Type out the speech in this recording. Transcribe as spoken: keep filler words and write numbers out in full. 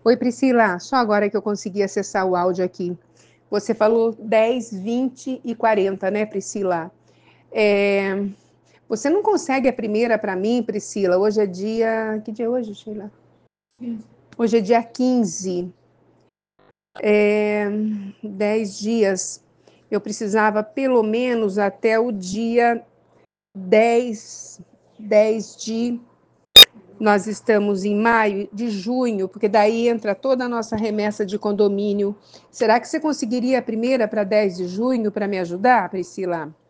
Oi, Priscila, só agora que eu consegui acessar o áudio aqui. Você falou dez, vinte e quarenta, né, Priscila? É, Você não consegue a primeira para mim, Priscila? Hoje é dia... Que dia é hoje, Sheila? Hoje é dia quinze. É... dez dias. Eu precisava pelo menos até o dia dez, dez de... Nós estamos em maio, de junho, porque daí entra toda a nossa remessa de condomínio. Será que você conseguiria a primeira para dez de junho para me ajudar, Priscila?